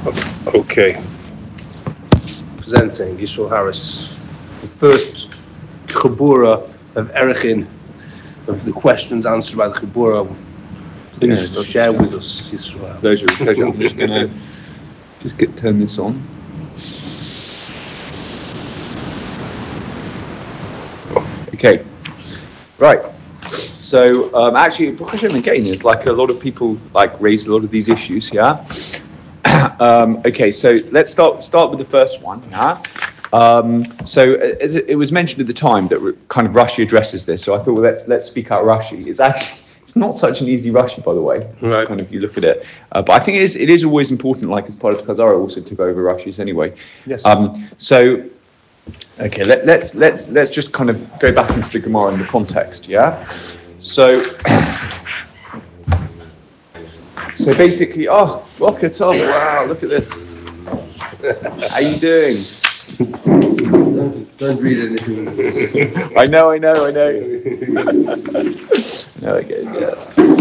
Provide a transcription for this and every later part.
Okay. Presenting Yisrael Harris, the first Chabura of Erechin, of the questions answered by the Chabura. Please share with us, Yisrael. Pleasure. I'm just going to turn this on. Okay. Right. So actually, Hashem again is like a lot of people like raise a lot of these issues. Yeah. Okay. So let's start with the first one. Yeah. So as it was mentioned at the time that kind of Rashi addresses this. So I thought, well, let's speak out Rashi. It's not such an easy Rashi, by the way. Right. Kind of you look at it, but I think it is always important. Like as part of Chazara also took over Rashi's anyway. Yes. So. Okay, let's just kind of go back into the Gemara in the context, yeah? So basically, Rocket Tov, wow, look at this. How you doing? Don't read anything. I know. No, okay, yeah.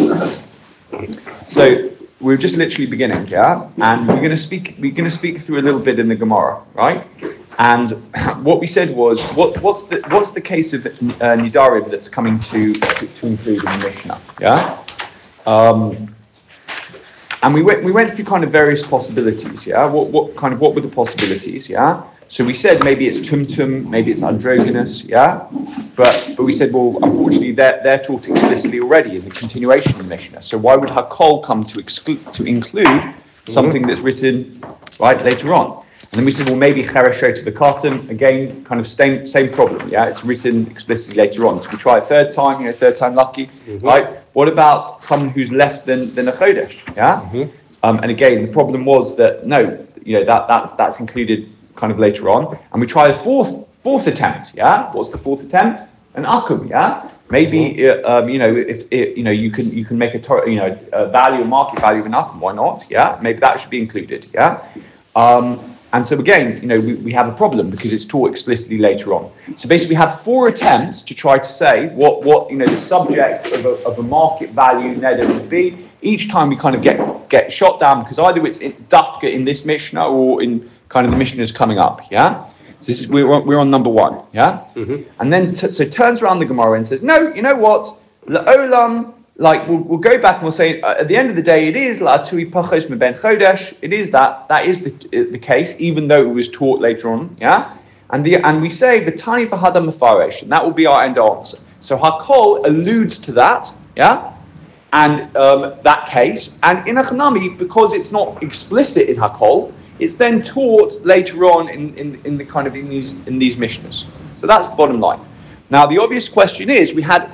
So we're just literally beginning, yeah? And we're gonna speak through a little bit in the Gemara, right? And what we said was, what's the case of Nidarim that's coming to include in the Mishnah? Yeah, and we went through kind of various possibilities. Yeah, what were the possibilities? Yeah, so we said maybe it's tumtum, maybe it's androgynous. Yeah, but we said, well, unfortunately they're taught explicitly already in the continuation of the Mishnah. So why would Hakol come to include something that's written right later on? And then we said, well, maybe Chereshot the Katan, again, kind of same problem, yeah? It's written explicitly later on. So we try a third time lucky, right? What about someone who's less than a Chodesh, yeah? And again, the problem was that, no, that's included kind of later on. And we try a fourth attempt, yeah? What's the fourth attempt? An Akum, yeah? Maybe, if you can make a value, a market value of an Akum, why not, yeah? Maybe that should be included, yeah? And so again, we have a problem because it's taught explicitly later on. So basically, we have 4 attempts to try to say what the subject of a market value neder would be. Each time we kind of get shot down because either it's dafka in this Mishnah or in kind of the Mishnahs coming up. Yeah. So we're on number 1. Yeah. And then so it turns around the Gemara and says, no, you know what, La'olam. Like we'll go back and we'll say at the end of the day it is la'atui pachos meben chodesh. It is that is the case, even though it was taught later on, yeah. And we say the tani v'hadam mefaresh, and that will be our end answer. So Hakol alludes to that, yeah, and that case, and in Achnami, because it's not explicit in Hakol, it's then taught later on in the kind of in these Mishnahs. So that's the bottom line. Now, the obvious question is, we had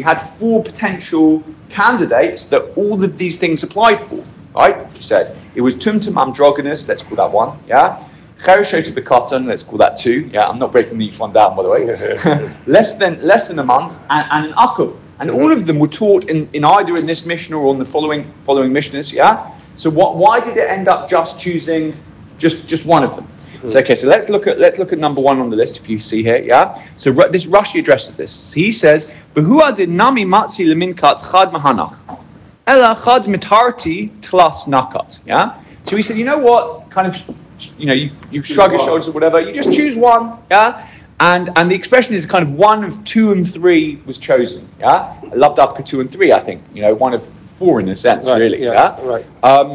4 potential candidates that all of these things applied for, right? You said it was tumtum androgynous, let's call that one, yeah? Chereshot b'katan, let's call that 2, yeah? I'm not breaking each one down, by the way. less than a month, and an akum. And all of them were taught in either in this Mishnah or in the following Mishnahs, yeah? So why did it end up just choosing just one of them? So let's look at number 1 on the list. If you see here, yeah. So this Rashi addresses this. He says, "Behua did nami matzi leminkat chad mahanach, ela chad mitarti tlas nakat." Yeah. So he said, you know what? Kind of, you shrug your shoulders or whatever. You just choose one, yeah. And the expression is kind of 1 of 2 and 3 was chosen, yeah. I loved after 2 and 3. I think 1 of 4 in a sense, right, really, yeah. Right.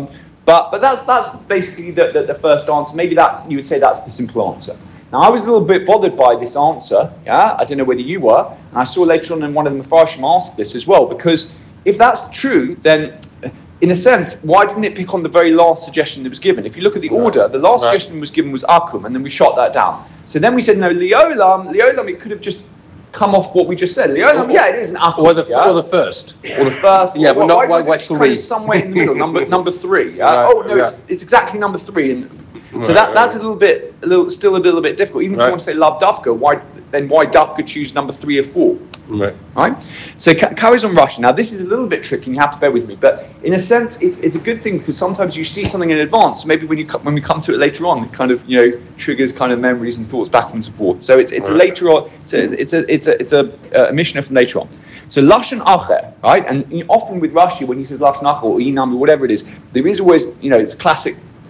But that's basically the first answer. Maybe that you would say that's the simple answer. Now I was a little bit bothered by this answer. Yeah, I don't know whether you were, and I saw later on in one of the Mefarshim ask this as well. Because if that's true, then in a sense, why didn't it pick on the very last suggestion that was given? If you look at the order, the last suggestion was given was Akum, and then we shot that down. So then we said no, Liolam. It could have just come off what we just said. Liolam, it is an Akum. Or the first. Or the first. Yeah, but not why kind of somewhere in the middle. Number 3. Yeah. It's exactly number 3, and so that's still a little bit difficult. Even if you want to say love Dafka, why Dafka choose number 3 or 4? Right. So carries on Rashi. Now this is a little bit tricky, and you have to bear with me. But in a sense, it's a good thing because sometimes you see something in advance. Maybe when we come to it later on, it kind of triggers kind of memories and thoughts back and forth. So it's later on. It's a Mishnah from later on. So lashon acher, right? And often with Rashi, when he says lashon acher or inami, whatever it is, there is always it's classic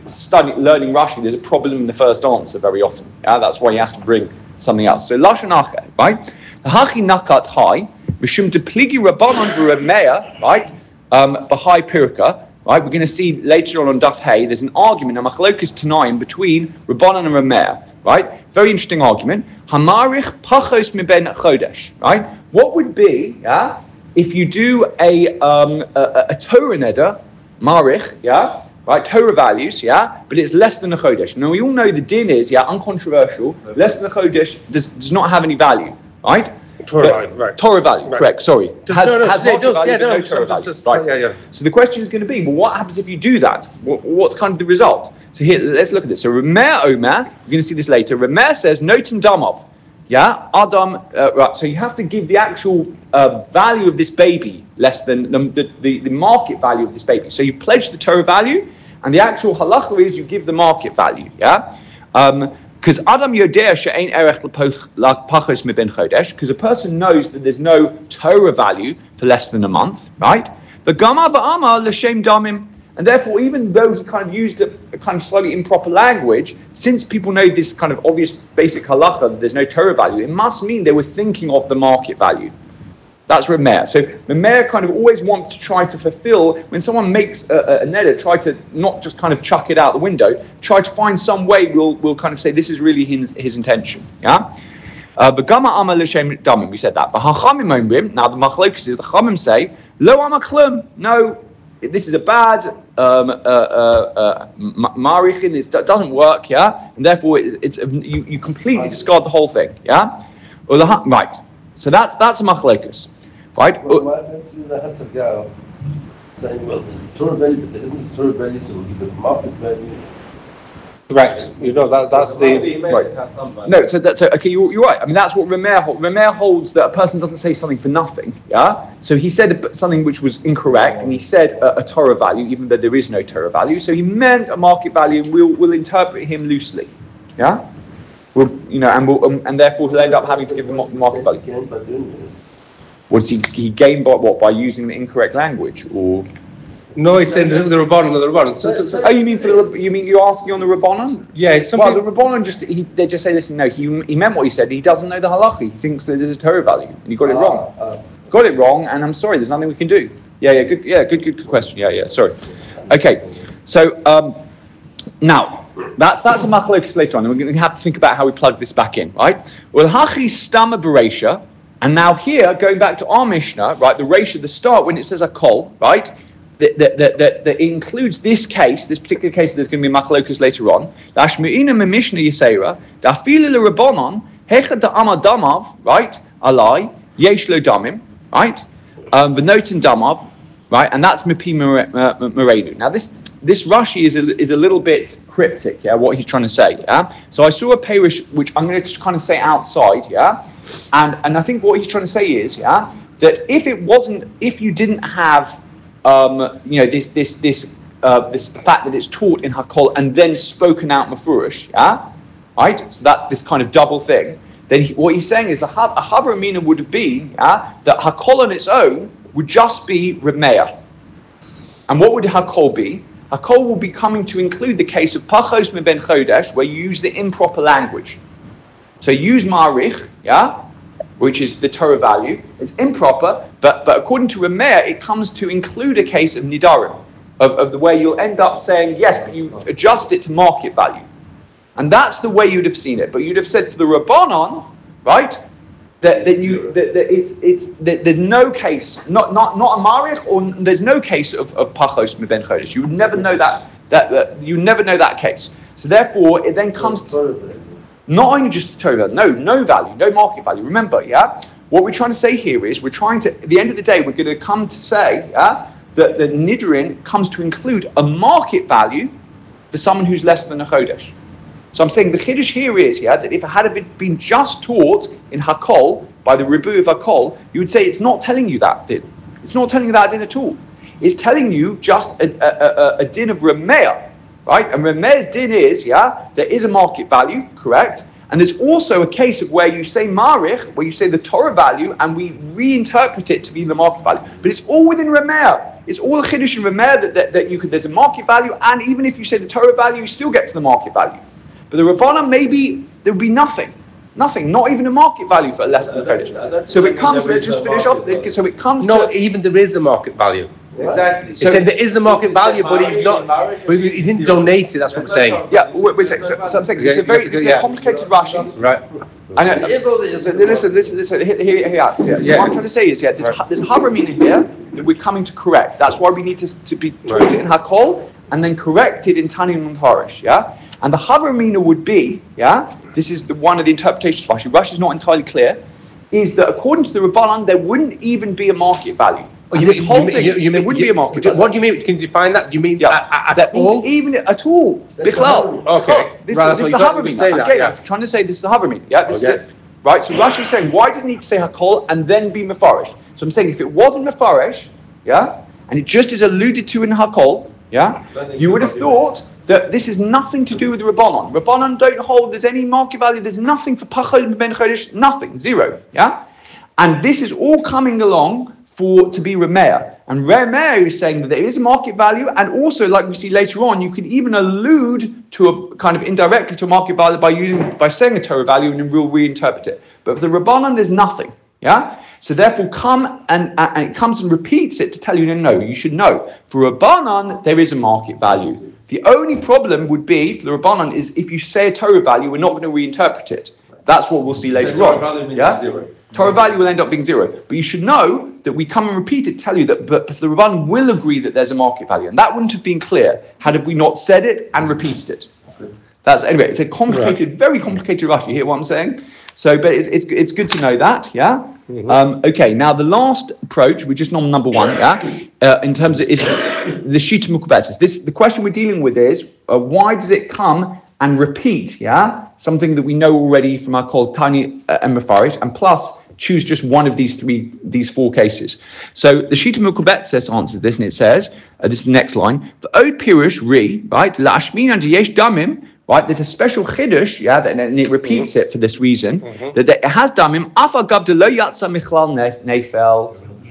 learning Rashi, there's a problem in the first answer very often. Yeah, that's why he has to bring something else. So lashon acher, right? Hachi nakat hai mishum depligi rabbanon v'Rameya, right? B'hai pirka. Right, we're going to see later on Daf Hey, there's an argument, a machlokas tanaim between Rabbanan and Rameya, right? Very interesting argument. Hamarich pachos miben chodesh, right? What would be, yeah, if you do a Torah neder, marich, yeah, right, Torah values, yeah, but it's less than a chodesh. Now we all know the din is, yeah, uncontroversial, less than a chodesh does not have any value, right? Torah value, right. Correct, sorry. Has market value, but no Torah value. Right. Yeah. So the question is going to be, well, what happens if you do that? What's kind of the result? So here, let's look at this. So Rameya Omer, we're going to see this later. Rameya says, Noten Damov. Yeah, Adam, right, so you have to give the actual value of this baby less than the market value of this baby. So you've pledged the Torah value, and the actual halacha is you give the market value, yeah? Because Adam Yodea she'ein erech pachos miben chodesh, because a person knows that there's no Torah value for less than a month, right? But Gama v'ama l'shem damim, and therefore, even though he kind of used a kind of slightly improper language, since people know this kind of obvious basic halacha that there's no Torah value, it must mean they were thinking of the market value. That's Rameya. So Rameya kind of always wants to try to fulfill, when someone makes a neder, try to not just kind of chuck it out the window, try to find some way we'll kind of say this is really his intention. Yeah? B'gama ama l'shem damim, we said that. But hachamim omrim, now the machlokus is, the chamim say, lo ama klum, no, this is a bad marichin, it doesn't work, yeah? And therefore you completely discard the whole thing, yeah? Right. So that's a machlokus. Right? Well, why don't you the Hatzagal saying, well, there's a Torah value, but there isn't a Torah value, so we'll give it market value. Correct. You know that's the right. No, so that's okay. You're right. I mean, that's what Rameya holds, that a person doesn't say something for nothing. Yeah. So he said something which was incorrect, and he said a Torah value, even though there is no Torah value. So he meant a market value, and we'll interpret him loosely. Yeah. And therefore he'll end up having to give the market value. What does he gain by what? By using the incorrect language, or? No, he's saying the Rabbanon. So, oh, you mean you're asking on the Rabbanon? Yeah. Well, the Rabbanon they just say, listen, no, he meant what he said. He doesn't know the halacha. He thinks that there's a Torah value, and you got it wrong. Got it wrong, and I'm sorry. There's nothing we can do. Good question. Sorry. Okay, so now. That's a machlokus later on, and we're going to have to think about how we plug this back in, right? Well, hachi stama bereisha, and now here, going back to our Mishnah, right, the reisha, the start, when it says a kol, right, that includes this case, this particular case, there's going to be machlokus later on. Lashmu'ina me Mishnah yisera, da'afilu l'Rabbanon, hecha da'ama damav, right, alai, yesh lo damim, right, v'notin damav, right, and that's mipi merenu. Now this Rashi is a little bit cryptic, yeah, what he's trying to say, yeah. So I saw a parish which I'm going to kind of say outside, yeah, and I think what he's trying to say is, yeah, that if you didn't have, this fact that it's taught in Hakol and then spoken out Mefurish, yeah, right, so that this kind of double thing, then what he's saying is a Havra Mina would be, yeah, that Hakol on its own would just be Rameya, and what would Hakol be? Hakol will be coming to include the case of Pachos Meben Chodesh, where you use the improper language. So use Marich, yeah, which is the Torah value. It's improper, but according to Rameya, it comes to include a case of Nidarim, of the way you'll end up saying, yes, but you adjust it to market value. And that's the way you'd have seen it. But you'd have said for the Rabbanon, right, that there's no case, not a marich, or there's no case of pachos miben chodesh. You would never know that you never know that case. So therefore, it then comes to not only just Torah, no value, no market value. Remember, yeah, what we're trying to say here is at the end of the day, we're going to come to say, yeah, that the nidrin comes to include a market value for someone who's less than a chodesh. So I'm saying the chiddush here is, yeah, that if it had been just taught in Hakol, by the Ribu of Hakol, you would say it's not telling you that din. It's not telling you that din at all. It's telling you just a din of Rameya, right? And Rameya's din is, yeah, there is a market value, correct? And there's also a case of where you say marich, where you say the Torah value, and we reinterpret it to be the market value. But it's all within Rameh. It's all a chiddush in Rameh that you could. There's a market value, and even if you say the Torah value, you still get to the market value. But the Rabbanan, maybe there would be nothing, not even a market value for a less than a chiddush. So it comes. Let's just finish off. So it comes. No, even there is a market value. Exactly. He said there is a market value, but he's not. But he didn't donate it. That's what I'm saying. Yeah, wait a second. So I'm saying it's a complicated Rashi. Right. I know. So listen. Here. Yeah. What I'm trying to say is, there's Havramina here that we're coming to correct. That's why we need to be taught it in Hakol and then correct it in Tanin and Parish. Yeah. And the Havramina would be, this is one of the interpretations of Rashi. Rashi is not entirely clear. Is that according to the Rabbanan, there wouldn't even be a market value. There wouldn't be a market value. What do you mean? Can you define that? Do you mean at all? Even at all. Bichlal. Okay. This is the Havramina. I'm trying to say this is the Havramina. Yeah. This is it. Right. So Rashi is saying, why does he need to say Hakol and then be Mefarish? So I'm saying if it wasn't Mefarish, and it just is alluded to in Hakol, you would have thought that this is nothing to do with the Rabbanon. Rabbanon don't hold there's any market value. There's nothing for Pachol Ben Chodesh. Nothing. Zero. And this is all coming along to be Rameh. And Rameh is saying that there is a market value, and also, like we see later on, you can even allude to a kind of indirectly to a market value by saying a Torah value, and then we'll reinterpret it. But for the Rabbanan, there's nothing. So therefore, come and it comes and repeats it to tell you, no, you should know. For Rabbanan, there is a market value. The only problem would be for the Rabbanan is if you say a Torah value, we're not going to reinterpret it. That's what we'll see later on. Zero. Torah value will end up being zero. But you should know that we come and repeat it to tell you that but the Rabban will agree that there's a market value. And that wouldn't have been clear had we not said it and repeated it. Anyway, it's a complicated, very complicated Rashi. You hear what I'm saying? So, but it's good to know that, Mm-hmm. Okay, now the last approach, which is number one, in terms of is the Shita Mukubetzes. The question we're dealing with is why does it come and repeat, something that we know already from our called Tani and Mefarit, and plus choose just one of these four cases. So the Shita Mukubetzes answers this, and it says, this is the next line, the Od Pirush Ri, right, Lashmin and Yesh Damim, right, there's a special chiddush, and it repeats it for this reason, that it has damim, afa gavda lo yatsa michlal nefel.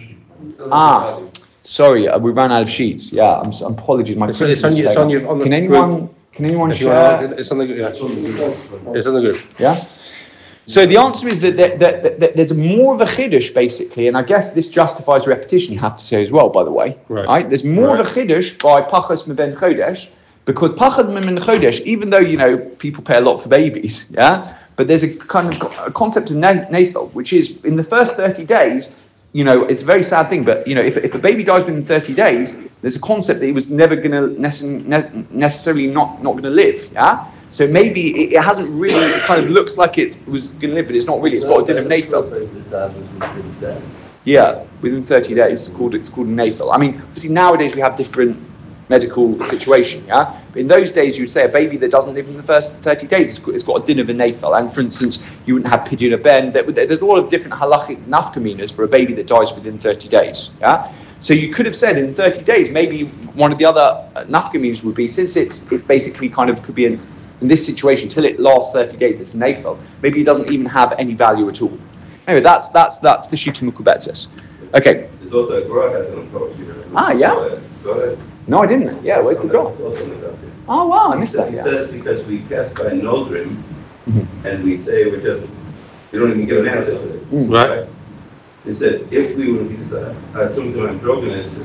Sorry, we ran out of sheets. I'm apologies. My It's on your Can anyone share? It's on the group. It's on the group. Yeah. So the answer is that there's more of a chiddush basically, and I guess this justifies repetition. You have to say as well, by the way. Right. There's more of a chiddush by Pachas Meben Chodesh. Because Pachad Min Chodesh, even though, people pay a lot for babies, but there's a kind of a concept of Nathel, which is in the first 30 days, it's a very sad thing, but, if a baby dies within 30 days, there's a concept that he was never going to necessarily not going to live, So maybe it hasn't really, it kind of looks like it was going to live, but it's not really, it's got a din of Nathel. Yeah, within 30 days, it's called a Nathel. I mean, obviously nowadays we have different medical situation, but in those days you would say a baby that doesn't live in the first 30 days it's got a din of a nafel, and for instance you wouldn't have pidyon a ben. There's a lot of different halachic nafkaminas for a baby that dies within 30 days. So you could have said in 30 days maybe one of the other nafkaminas would be, since it's basically kind of could be in this situation till it lasts 30 days, it's a nafel, maybe it doesn't even have any value at all. Anyway, that's the Shita Mukubetzes. Okay. There's also a Gra has an approach. No, I didn't. Yeah, where's the Gra? Oh, wow, I missed that. He says because we pass by Nodrim, and we say we don't even give an answer to it. Right. He said if we would use Tumtum and Drogonus,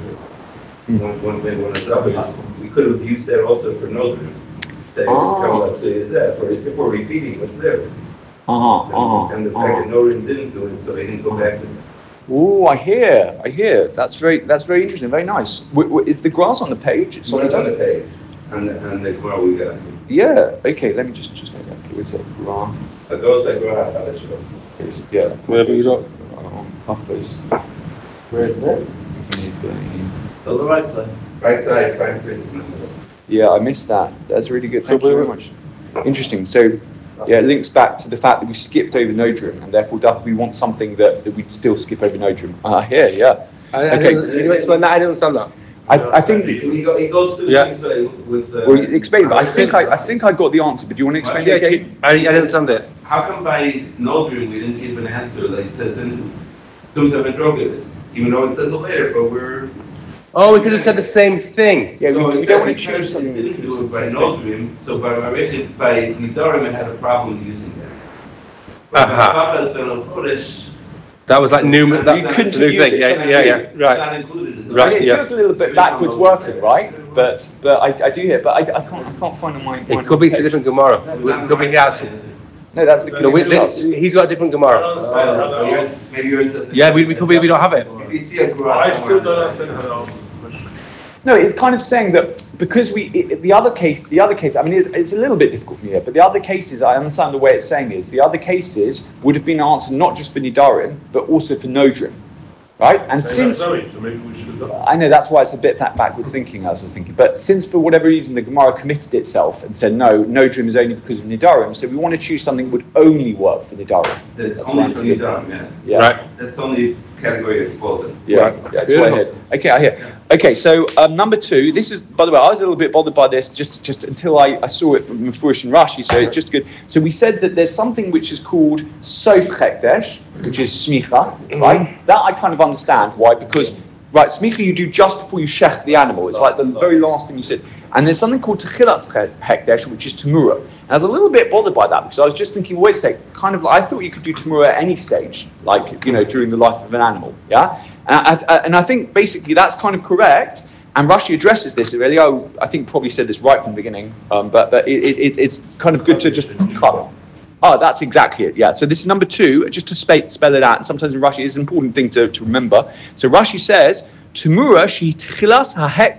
we could have used that also for Nodrim. That is that for repeating what's there. And the fact that Nodrim didn't do it, so he didn't go back to it. Oh, I hear. That's very interesting. Very nice. Is the grass on the page? It's on the page. And the Gemara we got. Yeah. Okay. Let me just make that clear. It's a grass. Those are grass. Yeah. Wherever you got. Puffers. Where is it? On the right side. Right side, fine print. Yeah, I missed that. That's really good. Thank you very much. Interesting. So. Yeah, it links back to the fact that we skipped over Nodrim, and therefore we want something that we'd still skip over Nodrim. Okay. Can you explain that? I didn't understand that. I think he goes through things with. Well, explain. But I think I got the answer. But do you want to explain it again? I didn't understand it. How come by Nodrim we didn't give an answer like it says in Tumtum and Drogus, even though it says it later, but we're. Oh, we could have said the same thing. Yeah, so we don't want to choose something. They didn't do it by Nodrim, so by Nidarim it had a problem using that. But that was like new. You couldn't new use thing. it. Yeah, right. Not included in Right. It feels a little bit backwards working, right? But I do hear. But I can't find on my. It could be a different Gemara. It could be Yas. No, that's the. He's got a different Gemara. Maybe yours doesn't. Yeah, we could be. We don't have it. If you see a Quran I still don't understand how. No, it's kind of saying that because the other case, I mean, it's a little bit difficult from here, but the other cases, I understand the way it's saying is, the other cases would have been answered not just for Nidarim, but also for Nodrim, right? And since, so maybe we should have done. I know that's why it's a bit that backwards thinking, as I was thinking, but since for whatever reason the Gemara committed itself and said, no, Nodrim is only because of Nidarim, so we want to choose something that would only work for Nidarim. That's only for Nidarim, yeah. Right. That's only category it falls in. Yeah, that's what I heard. Okay, I hear. Okay, so number 2, this is, by the way, I was a little bit bothered by this just until I saw it from Mefurish and Rashi, so it's just good. So we said that there's something which is called Sof Chekdesh, which is Smicha, right? That I kind of understand. Why? Because, right, Smicha you do just before you shech the animal. It's like the very last thing you said. And there's something called Techilat Hekdesh, which is Tamura. And I was a little bit bothered by that because I was just thinking, wait a sec, kind of, I thought you could do Tamura at any stage, like, during the life of an animal, yeah? And I think basically that's kind of correct. And Rashi addresses this really. I think probably said this right from the beginning, but it's kind of good to just cut. Oh, that's exactly it. Yeah. So this is number 2, just to spell it out. And sometimes in Rashi, it's an important thing to remember. So Rashi says, Tamura she tchilas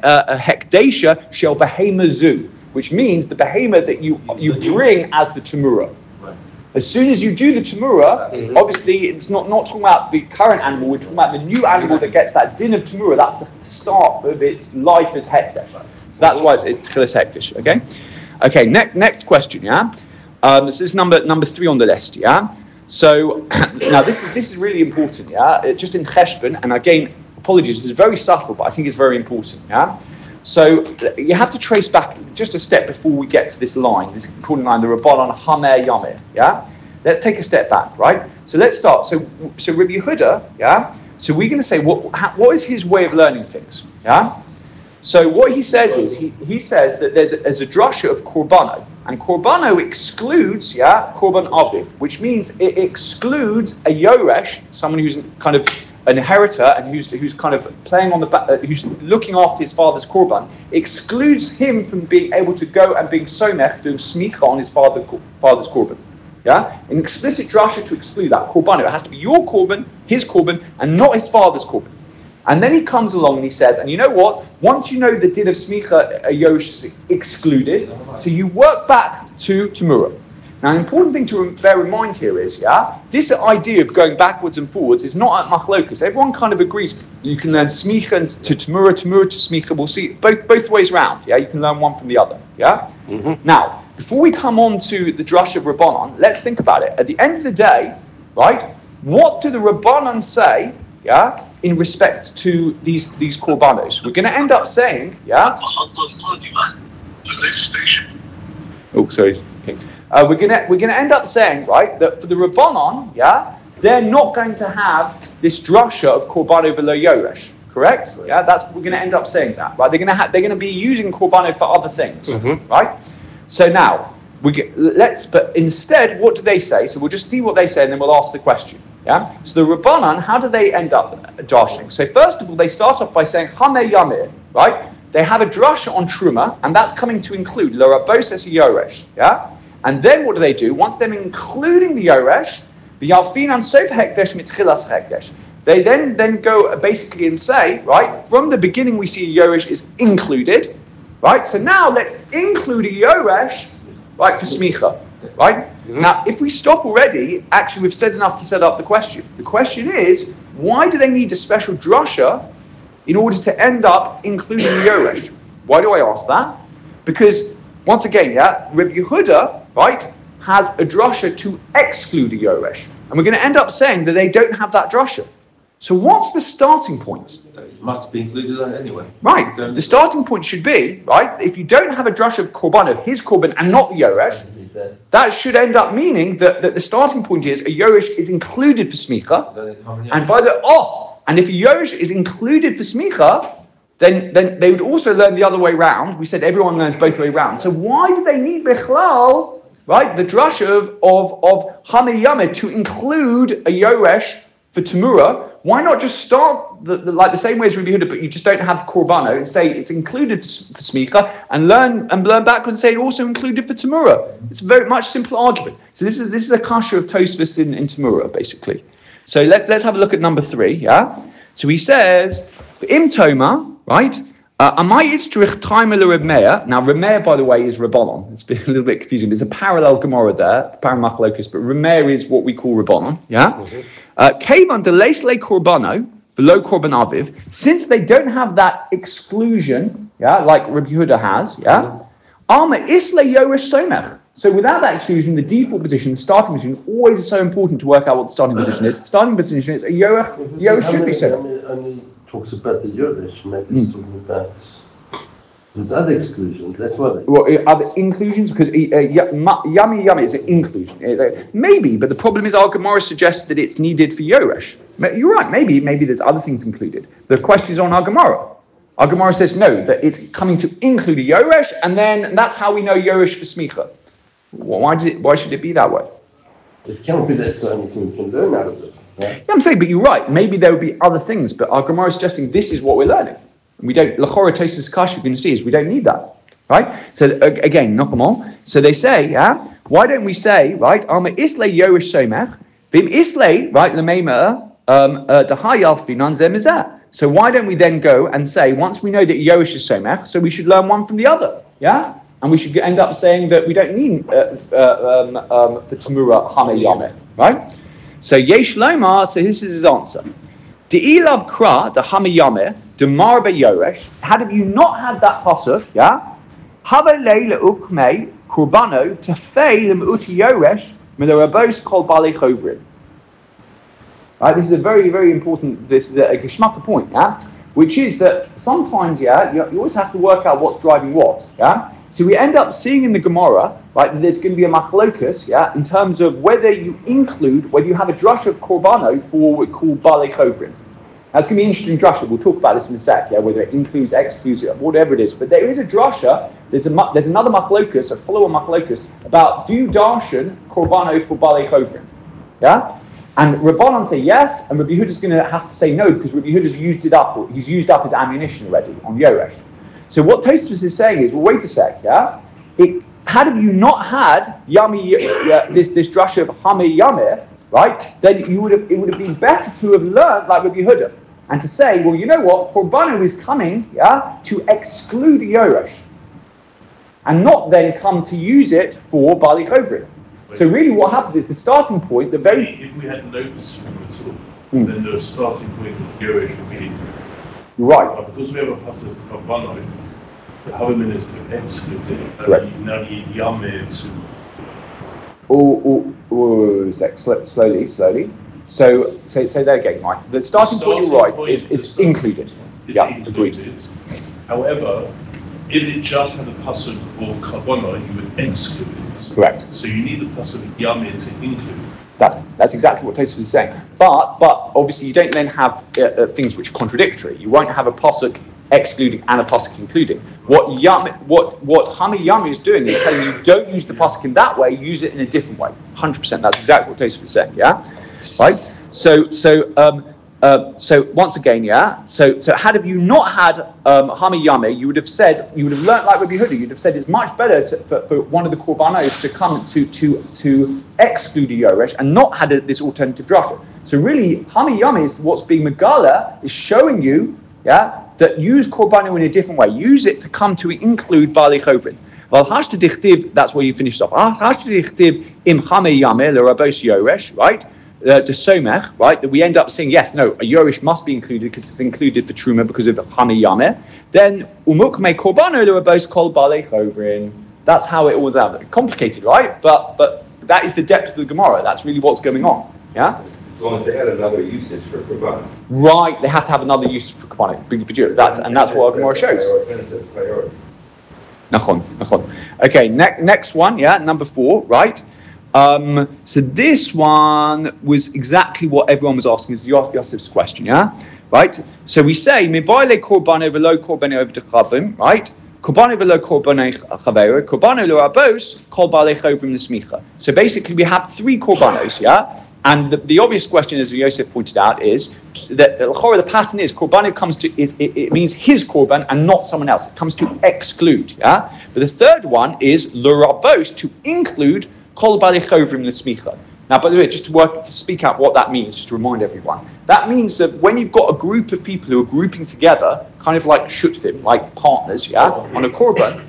hekdesha shel behemazu, which means the behemoth that you bring as the Tamura. As soon as you do the Tamura, obviously it's not talking about the current animal, we're talking about the new animal that gets that din of Tamura. That's the start of its life as Hekdesh. So that's why it's Tchilas Hekdesh, okay? Okay, next question, yeah? This is number 3 on the list, yeah? So, now this is really important, yeah? Just in Cheshbon, and again, apologies, this is very subtle, but I think it's very important, yeah? So you have to trace back just a step before we get to this line, this important line, the Rabbanan Hamer Yamir, yeah? Let's take a step back, right? So let's start. So Rabbi Yehuda, yeah? So we're going to say, what is his way of learning things, yeah? So what he says is, he says that there's a drasha of Korbano, and Korbano excludes, yeah, Korban Aviv, which means it excludes a Yoresh, someone who's kind of an inheritor and who's kind of playing on the back, who's looking after his father's korban, excludes him from being able to go and being somech, doing smicha on his father's korban. Yeah, an explicit drasha to exclude that korban. It has to be your korban, his korban, and not his father's korban. And then he comes along and he says, and you know what? Once you know the din of smicha, a yosh is excluded, so you work back to Tamura. Now, an important thing to bear in mind here is, yeah, this idea of going backwards and forwards is not at machlokus. Everyone kind of agrees you can learn smicha to Tamura to smicha. We'll see both ways round. Yeah, you can learn one from the other. Yeah. Mm-hmm. Now, before we come on to the drush of Rabbanan, let's think about it. At the end of the day, right? What do the Rabbanan say? Yeah, in respect to these korbanos, we're going to end up saying, yeah. Oh, sorry. We're gonna end up saying, right, that for the Rabbanon, yeah, they're not going to have this drasha of Korbano v'lo Yoresh, correct? Yeah, we're gonna end up saying that, right? They're gonna be using Korbano for other things, right? So now but instead, what do they say? So we'll just see what they say, and then we'll ask the question. Yeah. So the Rabbanan, how do they end up drashing? So first of all, they start off by saying Hamer Yamir, right? They have a drasha on Truma, and that's coming to include Lo Rabos es Yoresh, yeah. And then what do? Once they're including the Yoresh, the Yalfinan Sof Hekdesh Mitchilas Hekdesh. They then go basically and say, right, from the beginning we see a Yoresh is included, right? So now let's include a Yoresh, right, for Smicha, right? Mm-hmm. Now, if we stop already, actually we've said enough to set up the question. The question is, why do they need a special drasha in order to end up including the Yoresh? Why do I ask that? Because, once again, yeah, Rabbi Yehuda, right, has a drasha to exclude a Yoresh. And we're going to end up saying that they don't have that drasha. So what's the starting point? It must be included anyway. Right. The starting point should be, right, if you don't have a drush of korban, his korban, and not the yoresh, that should end up meaning that the starting point is a yoresh is included for smicha, and if a yoresh is included for smicha, then they would also learn the other way round. We said everyone learns both way round. So why do they need bechlal, right, the drush of Hamei Yameh to include a yoresh for Tamura? Why not just start like the same way as Rabbi Yehuda, but you just don't have Korbano and say it's included for Smicha, and learn backwards and say it also included for Tamura? It's a very much simpler argument. So this is a kasha of Tosfos in Tamura, basically. So let's have a look at number 3. Yeah. So he says Im Toma, right? Amai Itzrich Taimel Reb Meir. Now Reb Meir, by the way, is Rabbanon. It's been a little bit confusing. There's a parallel Gemara there, parallel Machlokes, but Reb Meir is what we call Rabbanon. Yeah. Kevan de Leisle Korbano, below Korban Aviv, since they don't have that exclusion, yeah, like Rabbi Yehuda has, yeah. Alma Isle Yoresh Somech. So without that exclusion, the default position, the starting position, always is so important to work out what the starting position is. The starting position is a Yoresh should be Somech. Only talks about the Yoresh, maybe it's talking about. There's other exclusions, that's what they... Well, other inclusions? Because Yami is an inclusion. Maybe, but the problem is our Gemara suggests that it's needed for Yoresh. You're right, maybe there's other things included. The question is on our Gemara. Our Gemara says no, that it's coming to include a Yoresh, and then that's how we know Yoresh for Smicha. Why should it be that way? It can't be that's the only thing we can learn out of it. Right? Yeah, I'm saying, but you're right. Maybe there would be other things, but our Gemara is suggesting this is what we're learning. We don't, L'chora Tosfos Kasha, you're going to see is we don't need that, right? So again, Nokamol. So they say, yeah, why don't we say, right, Alma Isle Yoresh Somech, Vim Isle, right, Lemema, Dahayal Finan Zemizah. So why don't we then go and say, once we know that Yoresh is Somech, so we should learn one from the other, yeah? And we should end up saying that we don't need for Tamura Hamei Yameh, right? So Yesh Lomar, so this is his answer. De'ilav Kra, the Hamei Yameh, the Marbe Yoresh, had you not had that pasuk, yeah? Have leila ukmei kurbano tefei lemuti Yoresh midarabos kol balei chovrim. Right, this is a very, very important. This is a geschmacka point, yeah, which is that sometimes, yeah, you always have to work out what's driving what, yeah. So we end up seeing in the Gemara, right, that there's going to be a machlokus, yeah, in terms of whether you have a drush of korbano for what we call balei chovrim. That's going to be an interesting drasha. We'll talk about this in a sec, yeah, whether it includes, excludes, whatever it is. But there is a drasha, there's another machlokus, a follow-on machlokus, about do darshan korbano for balei chovrim, yeah? And Rabbanan say yes, and Rabbi Yehuda's going to have to say no, because Rabbi Yehuda's used it up, he's used up his ammunition already on Yoresh. So what Tosfos is saying is, well, wait a sec, yeah? Had you not had this drasha of Hamei Yameh, right, then it would have been better to have learned like Rabbi Yehuda, and to say, well, you know what, Korbanu is coming, yeah, to exclude Yoresh, and not then come to use it for Balei Chovrim. So really what happens is the starting point, If we had no dispute at all, then the starting point of Yoresh would be... Right. But because we have a pasuk for Bano, the Havamim is to exclude it. Right. Now you need Yameh to... Slowly. So say that again, Mike. The starting point, you're right, is included. Yeah, agreed. However, if it just had a pasuk of Kabbalah, you would exclude it. Correct. So you need the pasuk of Yameh to include. That's exactly what Tosfos is saying. But obviously you don't then have things which are contradictory. You won't have a pasuk excluding and a pasuk including. What Hamei Yameh is doing is telling you don't use the pasuk in that way, use it in a different way. 100%. That's exactly what Tosfos is saying. Yeah, right. So once again, yeah. So had you not had Hamei Yameh, you would have learnt like Rabbi Yehuda. You'd have said it's much better for one of the korbanos to come to exclude a Yoresh and not had this alternative drasha. So really, Hamei Yameh is what's being Megala is showing you, yeah, that use korbano in a different way. Use it to come to include Balei Chovrim. Well, hashta dichtiv. That's where you finish off. Hashta dichtiv im Hamei Yameh lerabos Yoresh, right? The Somech, right, that we end up saying, yes, no, a Yoresh must be included because it's included for Truma because of Hamei Yameh. Then, Umukmei Korbano, they were both called Balei Chovrim. That's how it was out. Complicated, right? But that is the depth of the Gemara. That's really what's going on, yeah? as long as they had another usage for Korban. Right, they have to have another use for Korban. That's what Gemara shows. Nachon. Okay, next one, number 4, right? So this one was exactly what everyone was asking. It's Yosef's question, right? So we say, Mibaile korban over low korban over dechavim, right? Korban over low korban chavero, korban over rabos, kol bale chovrim nesmicha. So basically we have 3 korbanos, and the obvious question, as Yosef pointed out, is that the pattern is korban comes to it means his korban and not someone else. It comes to exclude, But the third one is l'rabos, to include kol bale chovrim nesmicha. Now, by the way, just to speak out what that means, just to remind everyone, that means that when you've got a group of people who are grouping together, kind of like shutfim, like partners, on a korban,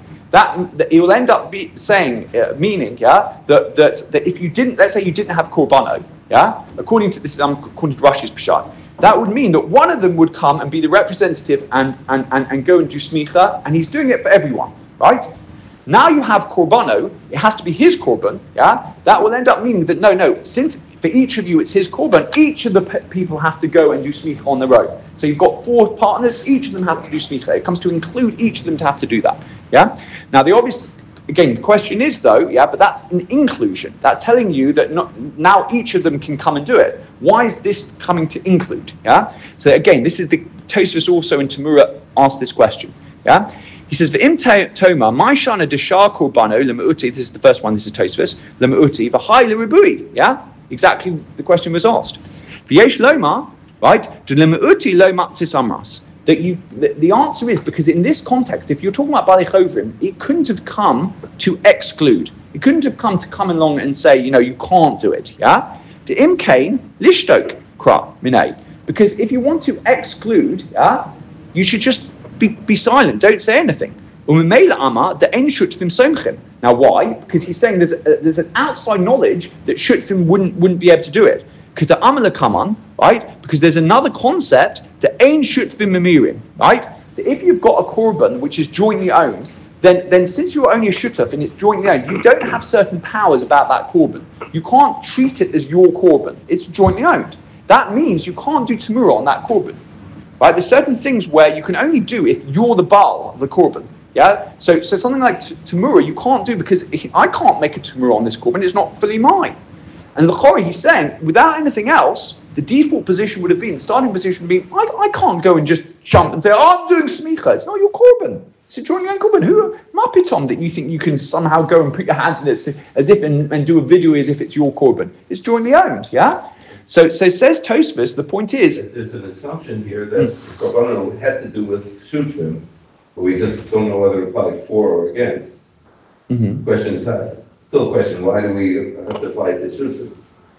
that it will end up meaning, that if you didn't, let's say you didn't have korbano, according to this, according to Rashi's Peshat, that would mean that one of them would come and be the representative and go and do smicha, and he's doing it for everyone, right? Now you have korbano, it has to be his korban, that will end up meaning that no, since for each of you it's his korban, each of the people have to go and do smicha on their own. So you've got 4 partners, each of them have to do smicha. It comes to include each of them to have to do that, Now the obvious, again, the question is though, but that's an inclusion. That's telling you that now each of them can come and do it. Why is this coming to include, So again, this is the Tosfos also in Tamura asked this question, He says, "V'im toma, my shana deshar korbano lemeuti." This is the first one. This is Tosfos lemeuti v'hai leribui. Exactly. The question was asked. V'yesh loma, right? Lemeuti lo matzis amras. The answer is because in this context, if you're talking about balei chovrim, it couldn't have come to exclude. It couldn't have come along and say, you can't do it. The imkain lishtok kra minay. Because if you want to exclude, you should just be silent. Don't say anything. Now, why? Because he's saying there's an outside knowledge that shutfim wouldn't be able to do it. Right? Because there's another concept that ain't shutfim memirim. Right? That if you've got a korban which is jointly owned, then since you're only a shutaf and it's jointly owned, you don't have certain powers about that korban. You can't treat it as your korban. It's jointly owned. That means you can't do tamura on that korban. Right? There's certain things where you can only do if you're the Baal of the korban. So something like tamura you can't do because I can't make a tamura on this korban. It's not fully mine. And l'chori, he's saying, without anything else, the default position would have been, the starting position would be, I can't go and just jump and say, I'm doing smicha. It's not your korban. It's a jointly owned korban. Who mapitom that you think you can somehow go and put your hands in it as if and do a video as if it's your korban? It's jointly owned. So says Tosfos, the point is... There's an assumption here that Korban had to do with shutfim, but we just don't know whether it applies for or against. The question is, still a question, why do we have to apply it to shutfim?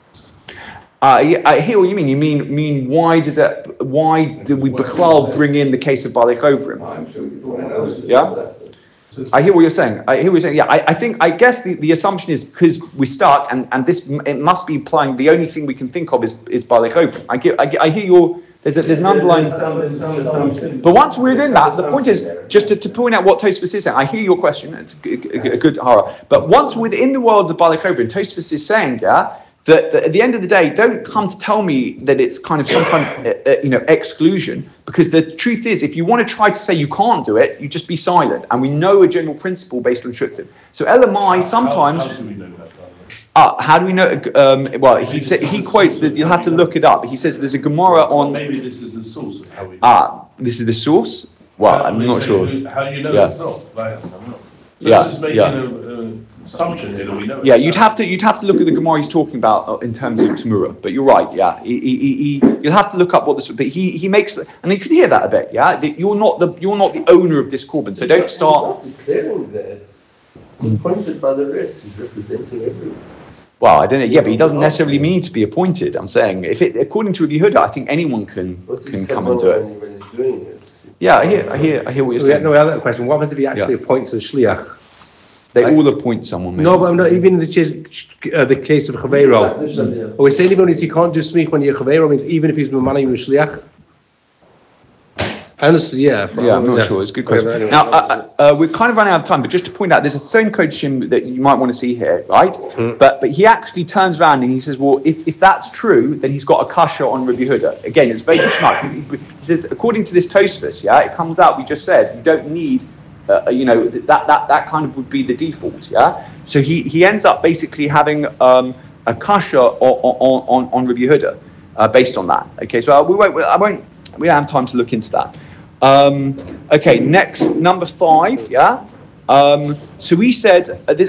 I hear what you mean. You mean why do we Bechlal bring in the case of Balei Chovrim? I'm sure you know. I hear what you're saying. I guess the assumption is because we're stuck, and this it must be applying. The only thing we can think of is Balei Chovrim. I hear your. There's an underlying. But once we're within that, the point is just to point out what Tosfos is saying. I hear your question. It's a good horror. But once within the world of Balei Chovrim, Tosfos is saying, that at the end of the day, don't come to tell me that it's kind of some kind of exclusion, because the truth is, if you want to try to say you can't do it, you just be silent. And we know a general principle based on shuttim. So LMI sometimes. How do we know that? How do we know? Well, he quotes that you'll have to look it up. He says there's a Gemara on. Maybe this is the source of how we know. This is the source. Well, I'm not sure. How do you know it's not? I'm not. Just making an assumption here that we know. You'd have to look at the Gemara he's talking about in terms of Tamura. But you're right. You'll have to look up what this. But he makes, and you can hear that a bit. That you're not the owner of this korban. So don't start declaring that. Appointed by the rest. He's representing everyone. Well, I don't know. Yeah, but he doesn't necessarily need to be appointed. I'm saying, according to Rabbi Yehuda, I think anyone can come and do it. When he's doing it? I hear what you're saying. No, I have a question. What happens if he actually appoints a shliach? They all appoint someone. Maybe. No, but I'm not even in the case of Chavero. We're saying even if you can't do smich when you're Chavero, means even if he's Mamana, you're a shliach. Honestly, yeah. Yeah, I'm not sure. It's a good question. Okay, anyway. Now, we're kind of running out of time, but just to point out, there's a certain Kodeshim that you might want to see here, right? But he actually turns around and he says, well, if that's true, then he's got a kasha on Rabbi Yehuda. Again, it's very smart. He says, according to this Tosfos, yeah, it comes out, we just said, you don't need, that kind of would be the default, yeah? So he ends up basically having a kasha on Rabbi Yehuda based on that. Okay, so we don't have time to look into that. Okay, next, number 5, yeah? So we said, this